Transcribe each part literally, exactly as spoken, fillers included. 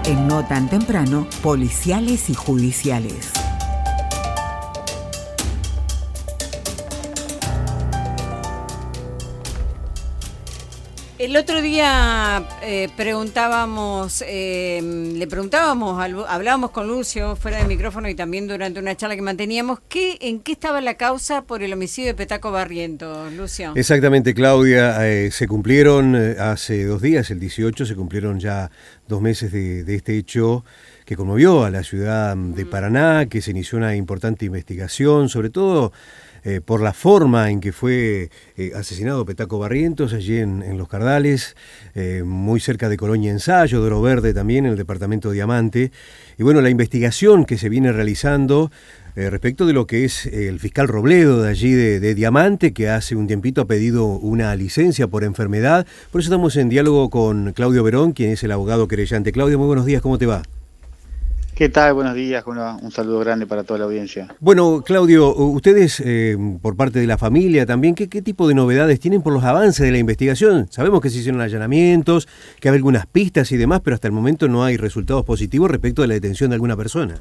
En No Tan Temprano, policiales y judiciales. El otro día eh, preguntábamos, eh, le preguntábamos, hablábamos con Lucio fuera de micrófono y también durante una charla que manteníamos, ¿qué, ¿en qué estaba la causa por el homicidio de Petaco Barrientos, Lucio? Exactamente, Claudia, eh, se cumplieron eh, hace dos días, el dieciocho, se cumplieron ya dos meses de, de este hecho que conmovió a la ciudad de Paraná, que se inició una importante investigación, sobre todo Eh, por la forma en que fue eh, asesinado Petaco Barrientos allí en, en Los Cardales, eh, muy cerca de Colonia Ensayo, de Oro Verde también, en el departamento de Diamante. Y bueno, la investigación que se viene realizando eh, respecto de lo que es eh, el fiscal Robledo de allí de, de Diamante, que hace un tiempito ha pedido una licencia por enfermedad. Por eso estamos en diálogo con Claudio Verón, quien es el abogado querellante. Claudio, muy buenos días, ¿cómo te va? ¿Qué tal? Buenos días, una, un saludo grande para toda la audiencia. Bueno, Claudio, ustedes, eh, por parte de la familia también, ¿qué, ¿qué tipo de novedades tienen por los avances de la investigación? Sabemos que se hicieron allanamientos, que hay algunas pistas y demás, pero hasta el momento no hay resultados positivos respecto de la detención de alguna persona.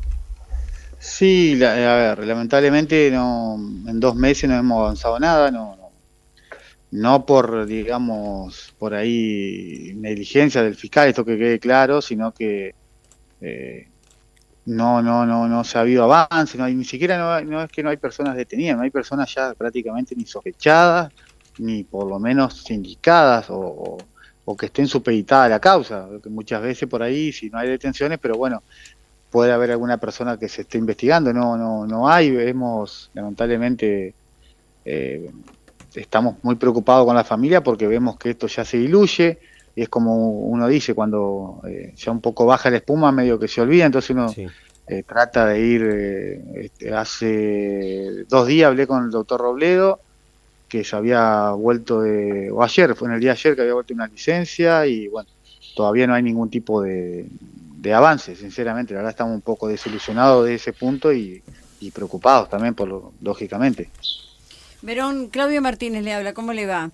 Sí, la, a ver, lamentablemente no, en dos meses no hemos avanzado nada, no, no, no por, digamos, por ahí negligencia del fiscal, esto que quede claro, sino que Eh, no, no, no, no se ha habido avance, no hay, ni siquiera no, hay, no es que no hay personas detenidas, no hay personas ya prácticamente ni sospechadas, ni por lo menos sindicadas o, o, o que estén supeditadas a la causa, que muchas veces por ahí si no hay detenciones, pero bueno, puede haber alguna persona que se esté investigando, no, no, no hay, vemos lamentablemente, eh, estamos muy preocupados con la familia porque vemos que esto ya se diluye. Y es como uno dice, cuando eh, ya un poco baja la espuma, medio que se olvida, entonces uno sí. eh, trata de ir, eh, este, hace dos días hablé con el doctor Robledo, que se había vuelto de, o ayer, fue en el día de ayer que había vuelto una licencia, y bueno, todavía no hay ningún tipo de, de avance, sinceramente, la verdad estamos un poco desilusionados de ese punto y, y preocupados también, por lo, lógicamente. Verón, Claudio Martínez le habla, ¿cómo le va?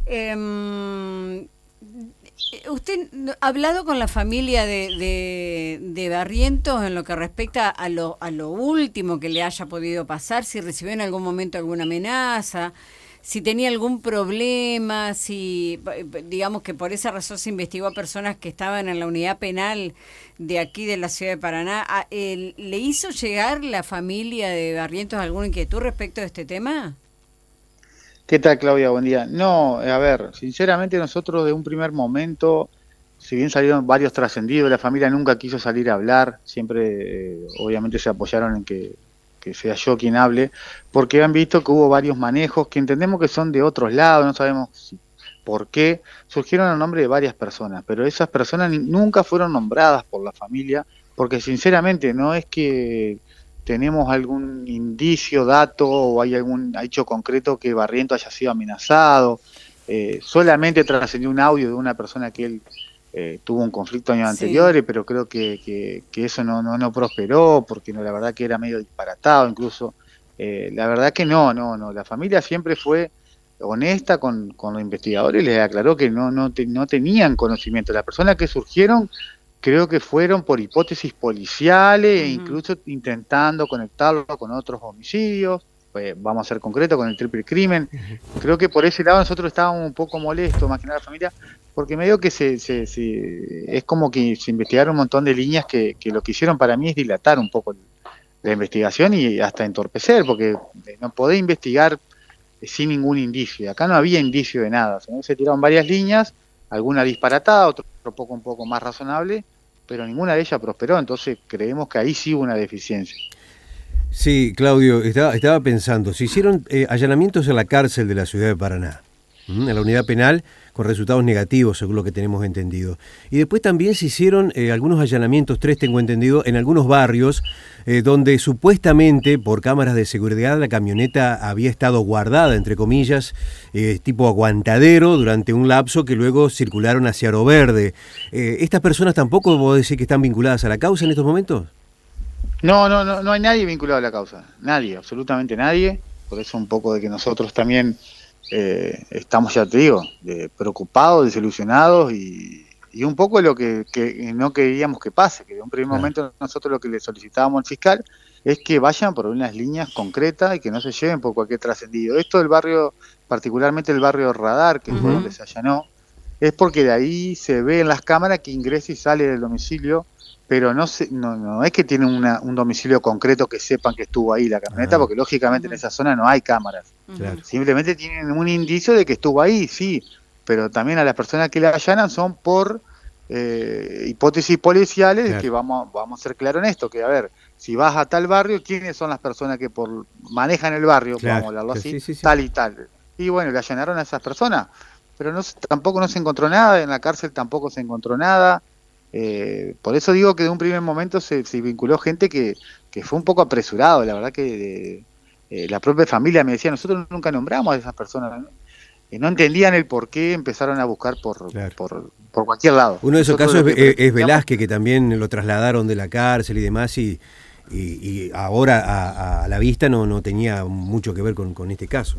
Eh... ¿Usted ha hablado con la familia de, de, de Barrientos en lo que respecta a lo, a lo último que le haya podido pasar? Si recibió en algún momento alguna amenaza, si tenía algún problema, si digamos que por esa razón se investigó a personas que estaban en la unidad penal de aquí de la ciudad de Paraná. ¿Le hizo llegar la familia de Barrientos alguna inquietud respecto de este tema? ¿Qué tal, Claudia? Buen día. No, a ver, sinceramente nosotros de un primer momento, si bien salieron varios trascendidos, la familia nunca quiso salir a hablar, siempre eh, obviamente se apoyaron en que, que sea yo quien hable, porque han visto que hubo varios manejos que entendemos que son de otros lados, no sabemos si, por qué, surgieron a nombre de varias personas, pero esas personas ni, nunca fueron nombradas por la familia, porque sinceramente no es que tenemos algún indicio, dato o hay algún hecho concreto que Barrientos haya sido amenazado. Eh, solamente trascendió un audio de una persona que él eh, tuvo un conflicto años sí. anteriores, pero creo que, que, que eso no, no, no prosperó, porque no, la verdad que era medio disparatado incluso. Eh, la verdad que no, no, no. La familia siempre fue honesta con, con los investigadores y les aclaró que no, no, te, no tenían conocimiento. Las personas que surgieron creo que fueron por hipótesis policiales, uh-huh. e incluso intentando conectarlo con otros homicidios, pues vamos a ser concretos, con el triple crimen. Uh-huh. Creo que por ese lado nosotros estábamos un poco molestos, más que nada la familia, porque medio que se, se, se es como que se investigaron un montón de líneas que, que lo que hicieron para mí es dilatar un poco la investigación y hasta entorpecer, porque no podés investigar sin ningún indicio. Acá no había indicio de nada, ¿sí? Se tiraron varias líneas, alguna disparatada, otro poco un poco más razonable, pero ninguna de ellas prosperó, entonces creemos que ahí sí hubo una deficiencia. Sí, Claudio, estaba, estaba pensando, se hicieron eh, allanamientos en la cárcel de la ciudad de Paraná, ¿m? en la unidad penal, con resultados negativos, según lo que tenemos entendido. Y después también se hicieron eh, algunos allanamientos, tres tengo entendido, en algunos barrios, eh, donde supuestamente por cámaras de seguridad la camioneta había estado guardada, entre comillas, eh, tipo aguantadero, durante un lapso que luego circularon hacia Oro Verde. Eh, ¿Estas personas tampoco vos decís que están vinculadas a la causa en estos momentos? No, no, no, no hay nadie vinculado a la causa, nadie, absolutamente nadie, por eso un poco de que nosotros también... Eh, estamos, ya te digo, eh, preocupados, desilusionados y, y un poco lo que, que no queríamos que pase, que en un primer Claro. momento nosotros lo que le solicitábamos al fiscal es que vayan por unas líneas concretas y que no se lleven por cualquier trascendido. Esto del barrio, particularmente el barrio Radar, que fue Ujú. donde se allanó, es porque de ahí se ve en las cámaras que ingresa y sale del domicilio, pero no se, no, no es que tiene una, un domicilio concreto que sepan que estuvo ahí la camioneta, Ah. porque lógicamente en esa zona no hay cámaras. Claro. Simplemente tienen un indicio de que estuvo ahí, sí, pero también a las personas que la allanan son por eh, hipótesis policiales, Claro. que vamos, vamos a ser claros en esto, que a ver, si vas a tal barrio, ¿quiénes son las personas que por manejan el barrio, Claro, vamos a hablarlo así, sí, sí, sí. tal y tal? Y bueno, le allanaron a esas personas, pero no se- tampoco no se encontró nada, en la cárcel tampoco se encontró nada. Eh, por eso digo que de un primer momento se, se vinculó gente que, que fue un poco apresurado, la verdad que eh, la propia familia me decía, nosotros nunca nombramos a esas personas, ¿no? Y no entendían el por qué, empezaron a buscar por, Claro. por, por cualquier lado. Uno de esos Nosotros casos lo es, que es- es pretendíamos- Velázquez, que también lo trasladaron de la cárcel y demás, y, y, y ahora a, a la vista no, no tenía mucho que ver con, con este caso.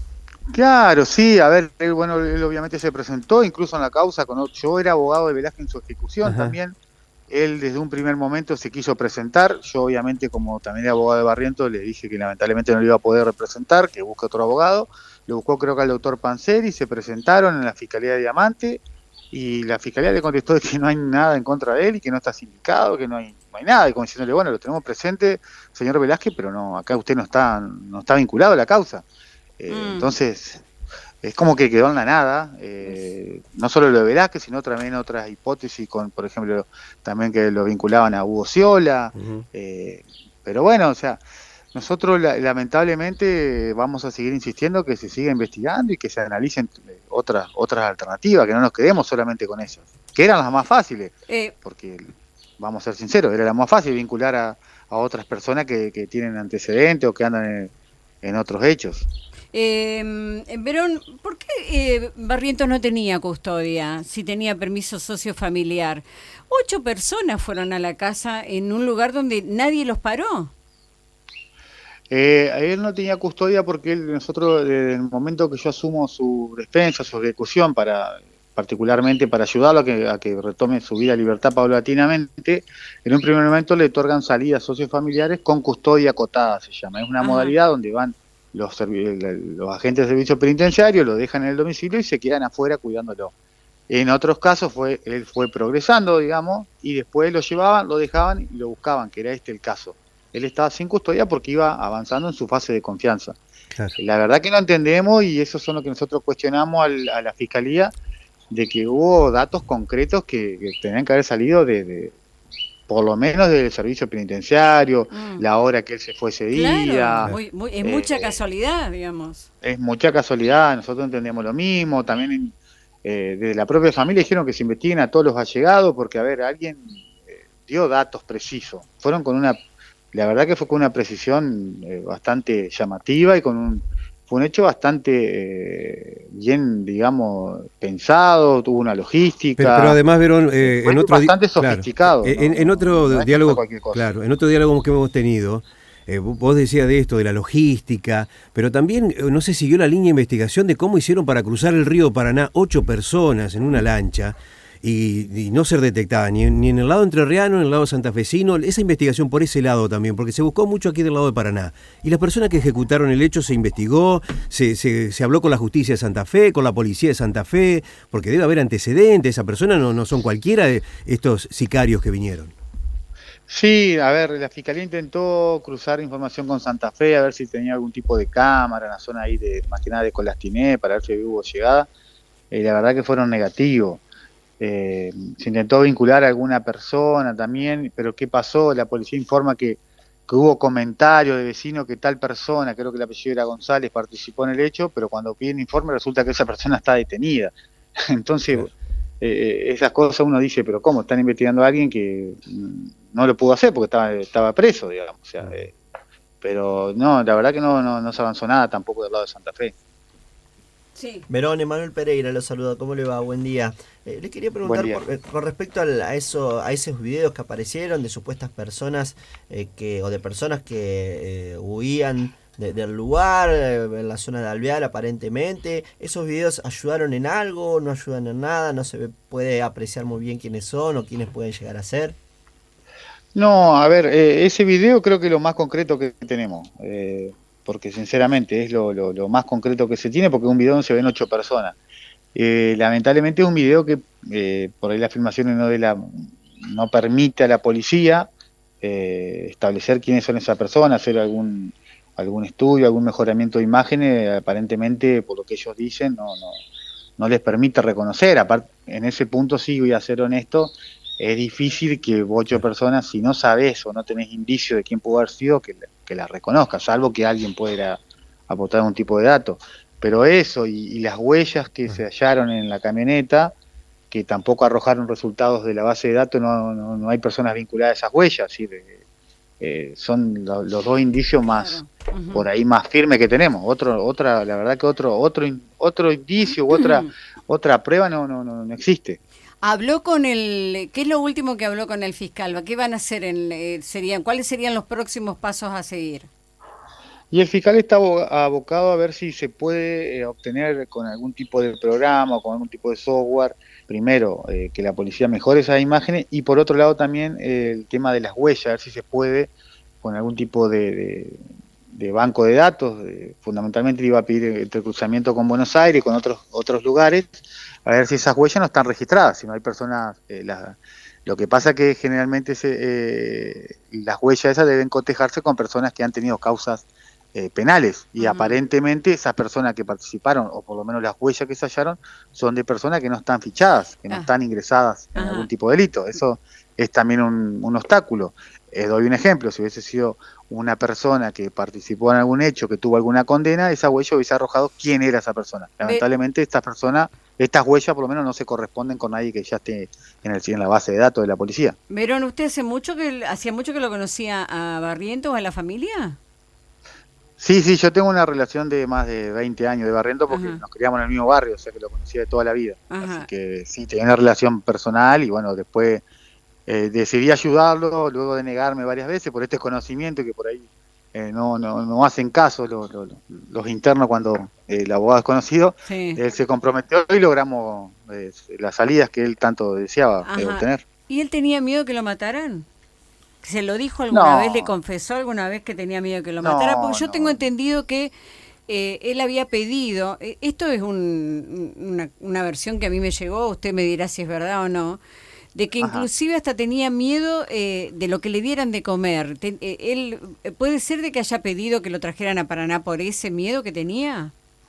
Claro, sí, a ver, él, bueno, él obviamente se presentó incluso en la causa, con, yo era abogado de Velázquez en su ejecución Ajá. también, él desde un primer momento se quiso presentar, yo obviamente como también era abogado de Barrientos le dije que lamentablemente no lo iba a poder representar, que busque otro abogado, lo buscó creo que al doctor Panseri, se presentaron en la Fiscalía de Diamante y la Fiscalía le contestó de que no hay nada en contra de él y que no está sindicado, que no hay, no hay nada, y como diciéndole, bueno, lo tenemos presente, señor Velázquez, pero no, acá usted no está, no está vinculado a la causa. Eh, Mm. Entonces, es como que quedó en la nada, eh, no solo lo de Velázquez, sino también otras hipótesis, con por ejemplo, también que lo vinculaban a Hugo Ciola, Ujú. eh, pero bueno, o sea, nosotros la- lamentablemente vamos a seguir insistiendo que se siga investigando y que se analicen eh, otras, otras alternativas, que no nos quedemos solamente con esas, que eran las más fáciles, Eh, porque vamos a ser sinceros, era la más fácil vincular a, a otras personas que, que tienen antecedentes o que andan en, en otros hechos. Eh, Verón, ¿por qué eh, Barrientos no tenía custodia si tenía permiso sociofamiliar? Ocho personas fueron a la casa en un lugar donde nadie los paró. Eh, él no tenía custodia porque él, nosotros, desde el momento que yo asumo su defensa, su ejecución, para, particularmente para ayudarlo a que, a que retome su vida y libertad paulatinamente, en un primer momento le otorgan salidas sociofamiliares con custodia acotada, se llama. Es una Ajá. modalidad donde van los, servi- los agentes de servicio penitenciario, lo dejan en el domicilio y se quedan afuera cuidándolo. En otros casos fue él fue progresando, digamos, y después lo llevaban, lo dejaban y lo buscaban, que era este el caso. Él estaba sin custodia porque iba avanzando en su fase de confianza. Claro. La verdad que no entendemos y eso son lo que nosotros cuestionamos al, a la Fiscalía, de que hubo datos concretos que, que tenían que haber salido de, de por lo menos del servicio penitenciario, Mm. la hora que él se fue ese día. Claro, muy, muy, es eh, mucha casualidad, digamos. Es mucha casualidad, nosotros entendemos lo mismo, también eh, desde la propia familia dijeron que se investiguen a todos los allegados, porque a ver, alguien eh, dio datos precisos, fueron con una, la verdad que fue con una precisión eh, bastante llamativa y con un, fue un hecho bastante eh, bien, digamos, pensado, tuvo una logística. Pero, pero además, Verón, eh, Fue en otro di- bastante claro, sofisticado, en, ¿no? en otro No es que diálogo, fue cualquier cosa. claro, en otro diálogo que hemos tenido, eh, vos decías de esto, de la logística, pero también eh, no se siguió la línea de investigación de cómo hicieron para cruzar el río Paraná ocho personas en una lancha y, y no ser detectada, ni, en- ni en el lado entrerriano, ni en el lado santafesino, esa investigación por ese lado también, porque se buscó mucho aquí del lado de Paraná. Y las personas que ejecutaron el hecho se investigó, se, se, se habló con la justicia de Santa Fe, con la policía de Santa Fe, porque debe haber antecedentes, esas personas no, no son cualquiera de estos sicarios que vinieron. Sí, a ver, la Fiscalía intentó cruzar información con Santa Fe, a ver si tenía algún tipo de cámara en la zona ahí, de más que nada de Colastiné, para ver si hubo llegada. Eh, la verdad que fueron negativos. Eh, se intentó vincular a alguna persona también, pero ¿qué pasó? La policía informa que, que hubo comentarios de vecinos que tal persona, creo que el apellido era González, participó en el hecho, pero cuando piden informe resulta que esa persona está detenida. Entonces, Claro. eh, esas cosas uno dice, pero ¿cómo? Están investigando a alguien que mm, no lo pudo hacer porque estaba, estaba preso, digamos. O sea, eh, pero no, la verdad que no, no, no se avanzó nada tampoco del lado de Santa Fe. Sí. Verón, Emanuel Pereira lo saluda, ¿cómo le va? Buen día. Eh, le quería preguntar Buen día. por, eh, con respecto al- a eso, a esos videos que aparecieron de supuestas personas eh, que o de personas que eh, huían de, del lugar, en la zona de Alvear aparentemente. ¿Esos videos ayudaron en algo? ¿No ayudan en nada? ¿No se ve, puede apreciar muy bien quiénes son o quiénes pueden llegar a ser? No, a ver, eh, ese video creo que es lo más concreto que tenemos, eh, porque sinceramente es lo, lo, lo más concreto que se tiene, porque un video donde se ven ocho personas. Eh, lamentablemente es un video que eh, por ahí las filmaciones no, de la, no permite a la policía eh, establecer quiénes son esas personas, hacer algún algún estudio, algún mejoramiento de imágenes. Aparentemente, por lo que ellos dicen, no, no, no les permite reconocer. Aparte, en ese punto sí voy a ser honesto, es difícil que ocho personas, si no sabés o no tenés indicio de quién pudo haber sido, que, que la reconozcas, salvo que alguien pueda aportar algún tipo de dato. Pero eso, y, y las huellas que se hallaron en la camioneta, que tampoco arrojaron resultados de la base de datos, no, no, no hay personas vinculadas a esas huellas, ¿sí? eh, son lo, los dos indicios más, claro. uh-huh. por ahí más firmes que tenemos. Otro, otra, la verdad que otro, otro, otro indicio u otra, uh-huh. otra prueba no, no, no, no existe. Habló con el, ¿qué es lo último que habló con el fiscal? ¿Qué van a hacer? En, eh, serían, ¿cuáles serían los próximos pasos a seguir? Y el fiscal está abocado a ver si se puede eh, obtener con algún tipo de programa o con algún tipo de software, primero, eh, que la policía mejore esas imágenes, y por otro lado también eh, el tema de las huellas, a ver si se puede con algún tipo de, de, de banco de datos. De, fundamentalmente le iba a pedir entre cruzamiento con Buenos Aires y con otros, otros lugares, a ver si esas huellas no están registradas, si no hay personas... Eh, la, lo que pasa que generalmente se, eh, las huellas esas deben cotejarse con personas que han tenido causas Eh, penales, y uh-huh. aparentemente esas personas que participaron, o por lo menos las huellas que se hallaron, son de personas que no están fichadas, que no ah. están ingresadas en uh-huh. algún tipo de delito. Eso es también un, un obstáculo. Eh, doy un ejemplo: si hubiese sido una persona que participó en algún hecho, que tuvo alguna condena, esa huella hubiese arrojado quién era esa persona. Lamentablemente estas personas, estas huellas por lo menos no se corresponden con nadie que ya esté en, el, en la base de datos de la policía. Verón, ¿usted hace mucho que hacía mucho que lo conocía a Barrientos o a la familia? Sí, sí, yo tengo una relación de más de veinte años de Barrientos, porque Ajá. nos criamos en el mismo barrio, o sea que lo conocía de toda la vida. Ajá. Así que sí, tenía una relación personal, y bueno, después eh, decidí ayudarlo, luego de negarme varias veces por este conocimiento que por ahí eh, no, no, no hacen caso los, los, los internos cuando eh, el abogado es conocido. Sí. Él se comprometió y logramos eh, las salidas que él tanto deseaba eh, obtener. ¿Y él tenía miedo que lo mataran? ¿Se lo dijo alguna no. vez? ¿Le confesó alguna vez que tenía miedo que lo matara? No, Porque yo no. tengo entendido que eh, él había pedido, eh, esto es un, una, una versión que a mí me llegó, usted me dirá si es verdad o no, de que Ajá. inclusive hasta tenía miedo eh, de lo que le dieran de comer. Te, eh, él ¿Puede ser de que haya pedido que lo trajeran a Paraná por ese miedo que tenía?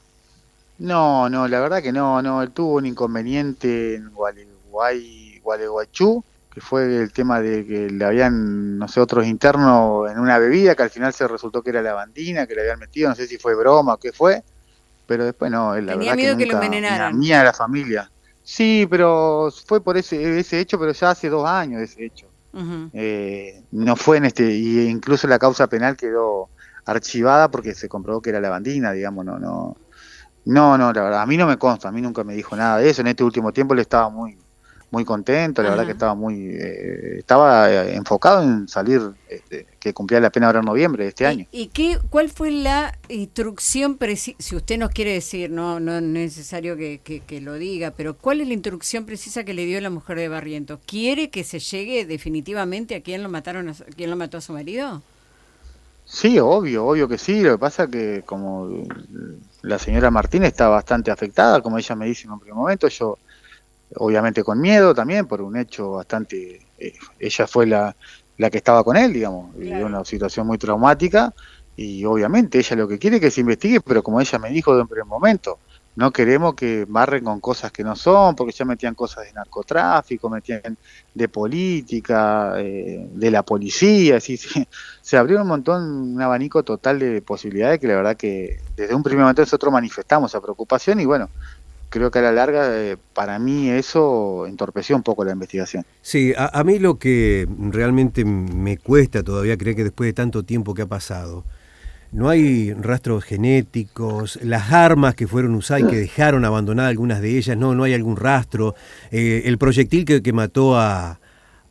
No, no, la verdad que no, no, él tuvo un inconveniente en Gualeguay, Gualeguaychú, que fue el tema de que le habían, no sé, otros internos en una bebida, que al final se resultó que era lavandina, que le habían metido, no sé si fue broma o qué fue, pero después no, él, la Tenía verdad miedo que, que nunca, lo envenenaran. Mía de la familia. Sí, pero fue por ese ese hecho, pero ya hace dos años ese hecho. Uh-huh. Eh, no fue en este, y incluso la causa penal quedó archivada porque se comprobó que era lavandina, digamos, no, no, no, no, la verdad, a mí no me consta, a mí nunca me dijo nada de eso. En este último tiempo le estaba muy muy contento, la Ajá. verdad que estaba muy eh, estaba eh, enfocado en salir, este, que cumplía la pena ahora en noviembre de este ¿Y, año. ¿Y qué, cuál fue la instrucción precisa, si usted nos quiere decir, no no es necesario que, que, que lo diga, pero cuál es la instrucción precisa que le dio la mujer de Barrientos? ¿Quiere que se llegue definitivamente a quién lo mataron, a, quién lo mató a su marido? Sí, obvio, obvio que sí. Lo que pasa que como la señora Martínez está bastante afectada, como ella me dice en un primer momento, yo obviamente con miedo también por un hecho bastante, eh, ella fue la, la que estaba con él, digamos, claro. y una situación muy traumática, y obviamente ella lo que quiere es que se investigue, pero como ella me dijo de un primer momento, no queremos que barren con cosas que no son, porque ya metían cosas de narcotráfico, metían de política, eh, de la policía, así, se, se abrió un montón, un abanico total de posibilidades que la verdad que desde un primer momento nosotros manifestamos esa preocupación, y bueno, creo que a la larga, eh, para mí eso entorpeció un poco la investigación. Sí, a, a mí lo que realmente me cuesta todavía creer que después de tanto tiempo que ha pasado, no hay rastros genéticos, las armas que fueron usadas y que dejaron abandonadas algunas de ellas, no, no hay algún rastro, eh, el proyectil que, que mató a,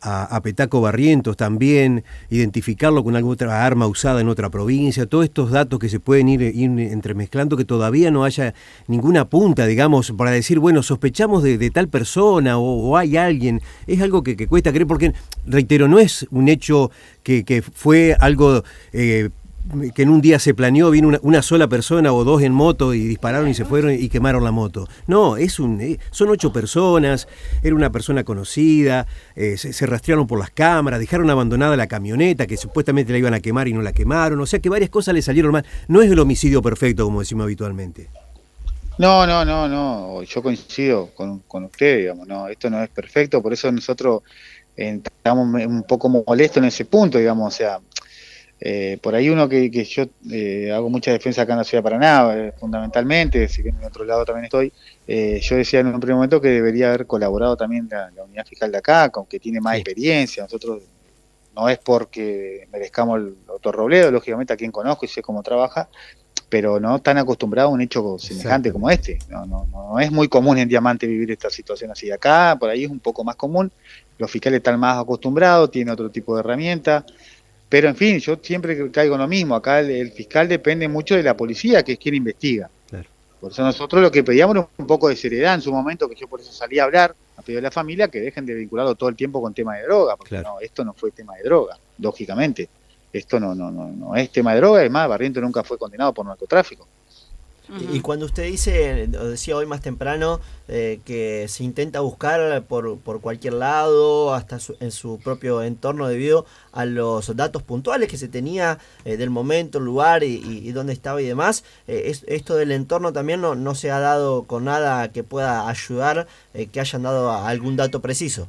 a, a Petaco Barrientos también, identificarlo con alguna otra arma usada en otra provincia, todos estos datos que se pueden ir, ir entremezclando, que todavía no haya ninguna punta, digamos, para decir, bueno, sospechamos de, de tal persona o, o hay alguien, es algo que, que cuesta creer, porque, reitero, no es un hecho que, que fue algo... Eh, que en un día se planeó, vino una, una sola persona o dos en moto y dispararon y se fueron y quemaron la moto. No, es un, eh, son ocho personas, era una persona conocida, eh, se, se rastrearon por las cámaras, dejaron abandonada la camioneta que supuestamente la iban a quemar y no la quemaron, o sea que varias cosas le salieron mal. No es el homicidio perfecto, como decimos habitualmente. No, no, no, no, yo coincido con, con usted, digamos, no, esto no es perfecto, por eso nosotros eh, estamos un poco molestos en ese punto, digamos, o sea, Eh, por ahí uno que, que yo eh, hago mucha defensa acá en la ciudad de Paraná, eh, fundamentalmente, si bien en otro lado también estoy, eh, yo decía en un primer momento que debería haber colaborado también la, la unidad fiscal de acá, aunque tiene más sí. experiencia. Nosotros no es porque merezcamos el doctor Robledo, lógicamente a quien conozco y sé cómo trabaja, pero no tan acostumbrado a un hecho semejante como este. No, no, no es muy común en Diamante vivir esta situación así. Acá, por ahí es un poco más común, los fiscales están más acostumbrados, tienen otro tipo de herramientas. Pero en fin, yo siempre caigo en lo mismo, acá el, el fiscal depende mucho de la policía, que es quien investiga. Claro. Por eso nosotros lo que pedíamos era un poco de seriedad en su momento, que yo por eso salí a hablar, a pedir a la familia que dejen de vincularlo todo el tiempo con tema de droga, porque Claro. no, esto no fue tema de droga, lógicamente. Esto no, no, no, no es tema de droga, además Barrientos nunca fue condenado por narcotráfico. Y cuando usted dice, lo decía hoy más temprano, eh, que se intenta buscar por, por cualquier lado, hasta su, en su propio entorno debido a los datos puntuales que se tenía eh, del momento, el lugar y, y, y dónde estaba y demás, eh, es, esto del entorno también no, no se ha dado con nada que pueda ayudar, eh, que hayan dado algún dato preciso.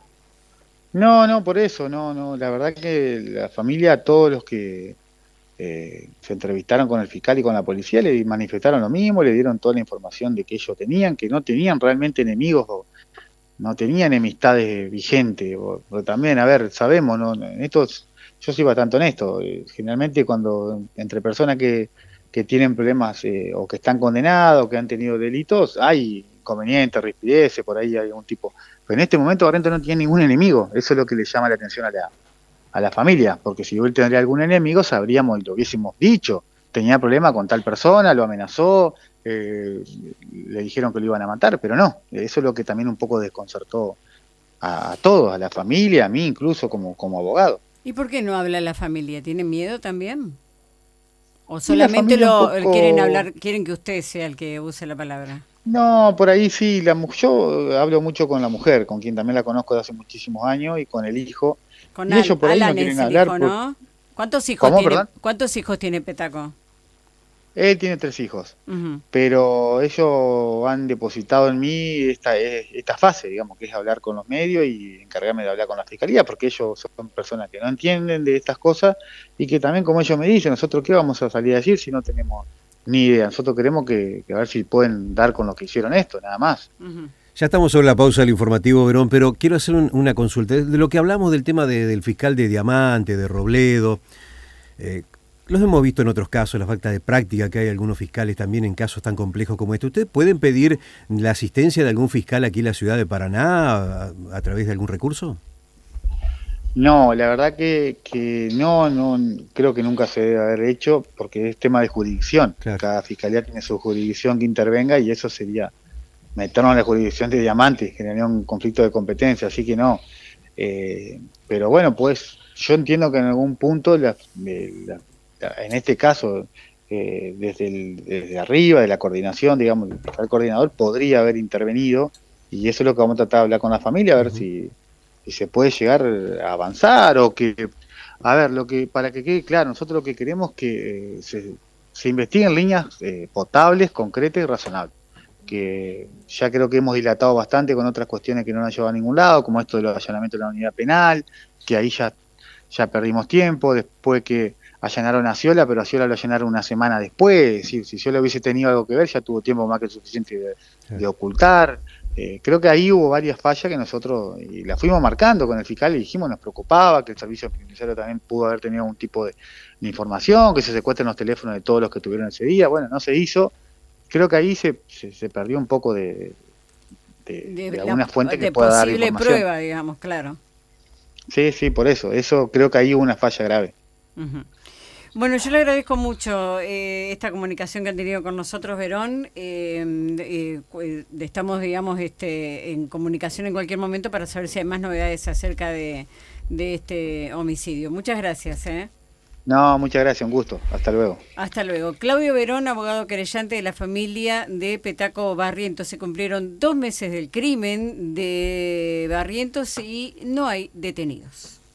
No, no, por eso, no, no, la verdad que la familia, todos los que Eh, se entrevistaron con el fiscal y con la policía, le manifestaron lo mismo, le dieron toda la información de que ellos tenían, que no tenían realmente enemigos, o no tenían enemistades vigentes, o, o también, a ver, sabemos, ¿no? En esto yo soy bastante honesto, eh, generalmente cuando entre personas que, que tienen problemas eh, o que están condenados, o que han tenido delitos, hay inconvenientes, rispideces, por ahí hay algún tipo, pero en este momento Barrientos no tiene ningún enemigo, eso es lo que le llama la atención a la a la familia, porque si él tendría algún enemigo sabríamos y lo hubiésemos dicho, tenía problema con tal persona, lo amenazó, eh, le dijeron que lo iban a matar, pero no, eso es lo que también un poco desconcertó a, a todos, a la familia, a mí incluso como, como abogado. ¿Y por qué no habla la familia? ¿Tiene miedo también? ¿O Sí, la solamente familia lo un poco... quieren hablar, quieren que usted sea el que use la palabra? No, por ahí sí, la, yo hablo mucho con la mujer, con quien también la conozco de hace muchísimos años, y con el hijo. Con Y ellos Al, por ahí Alan no quieren es el hablar. hijo, Por... ¿no? ¿Cuántos hijos ¿Cómo, tiene? perdón? ¿Cuántos hijos tiene Petaco? Él tiene tres hijos, Uh-huh. pero ellos han depositado en mí esta, esta fase, digamos, que es hablar con los medios y encargarme de hablar con la fiscalía, porque ellos son personas que no entienden de estas cosas y que también, como ellos me dicen, nosotros qué vamos a salir a decir si no tenemos ni idea. Nosotros queremos que, que a ver si pueden dar con lo que hicieron esto, nada más. Uh-huh. Ya estamos sobre la pausa del informativo, Verón, pero quiero hacer un, una consulta. De lo que hablamos del tema de, del fiscal de Diamante, de Robledo, eh, los hemos visto en otros casos, la falta de práctica que hay algunos fiscales también en casos tan complejos como este. ¿Ustedes pueden pedir la asistencia de algún fiscal aquí en la ciudad de Paraná a, a través de algún recurso? No, la verdad que, que no, no, creo que nunca se debe haber hecho porque es tema de jurisdicción. Claro. Cada fiscalía tiene su jurisdicción que intervenga y eso sería meternos en la jurisdicción de Diamante, generaría un conflicto de competencia, así que no. Eh, pero bueno, pues yo entiendo que en algún punto, la, la, la, en este caso, eh, desde, el, desde arriba, de la coordinación, digamos, el fiscal coordinador podría haber intervenido y eso es lo que vamos a tratar de hablar con la familia, a ver uh-huh. si, si se puede llegar a avanzar o que, a ver, lo que para que quede claro, nosotros lo que queremos es que eh, se, se investiguen líneas eh, potables, concretas y razonables. Que ya creo que hemos dilatado bastante con otras cuestiones que no nos han llevado a ningún lado, como esto de los allanamientos de la unidad penal, que ahí ya, ya perdimos tiempo, después que allanaron a Scioli, pero a Scioli lo allanaron una semana después, es decir, si Scioli hubiese tenido algo que ver, ya tuvo tiempo más que suficiente de, de ocultar. Eh, creo que ahí hubo varias fallas que nosotros, y las fuimos marcando con el fiscal y dijimos, nos preocupaba, que el servicio penitenciario también pudo haber tenido algún tipo de, de información, que se secuestren los teléfonos de todos los que tuvieron ese día, bueno, no se hizo. Creo que ahí se, se, se perdió un poco de, de, de, de alguna fuente que pueda dar información. Posible prueba, digamos, claro. Sí, sí, por eso. Eso creo que ahí hubo una falla grave. Ujú. Bueno, yo le agradezco mucho eh, esta comunicación que han tenido con nosotros, Verón. Eh, eh, cu- eh, estamos, digamos, este, en comunicación en cualquier momento para saber si hay más novedades acerca de, de este homicidio. Muchas gracias. ¿eh? No, muchas gracias, un gusto. Hasta luego. Hasta luego. Claudio Verón, abogado querellante de la familia de Petaco Barrientos. Se cumplieron dos meses del crimen de Barrientos y no hay detenidos.